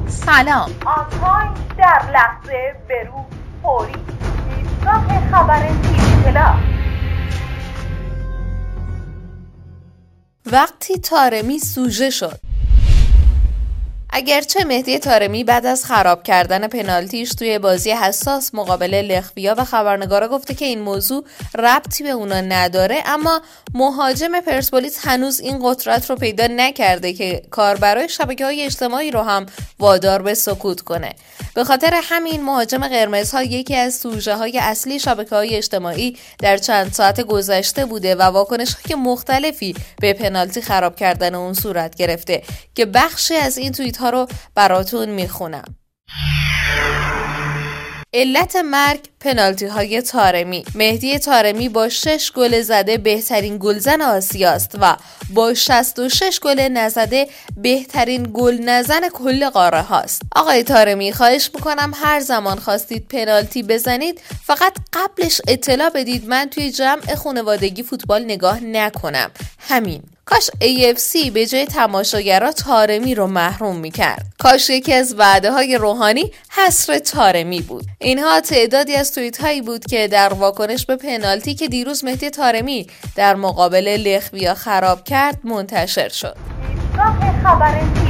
سلام. آنتاین در لحظه برو فوری ایستگاه خبر تیوی پلاس. وقتی طارمی سوژه شد. اگرچه مهدی طارمی بعد از خراب کردن پنالتیش توی بازی حساس مقابل لخویا و خبرنگارا گفته که این موضوع ربطی به اونا نداره، اما مهاجم پرسپولیس هنوز این قدرت رو پیدا نکرده که کاربرای شبکه‌های اجتماعی رو هم وادار به سکوت کنه. به خاطر همین مهاجم قرمزها یکی از سوژه‌های اصلی شبکه‌های اجتماعی در چند ساعت گذشته بوده و واکنش‌های مختلفی به پنالتی خراب کردن اون صورت گرفته که بخشی از این توییت ها رو براتون میخونم. علت مرگ پنالتی های طارمی. مهدی طارمی با 6 گل زده بهترین گلزن آسیاست و با 66 گل نزده بهترین گل نزن کل قاره هاست. آقای طارمی، خواهش میکنم هر زمان خواستید پنالتی بزنید فقط قبلش اطلاع بدید من توی جمع خانوادگی فوتبال نگاه نکنم. همین. کاش AFC به جای تماشاگرها طارمی رو محروم میکرد. کاش یکی از وعده های روحانی حصر طارمی بود. اینها تعدادی از توییت هایی بود که در واکنش به پنالتی که دیروز مهدی طارمی در مقابل لخویا خراب کرد منتشر شد. ایستگاه خبر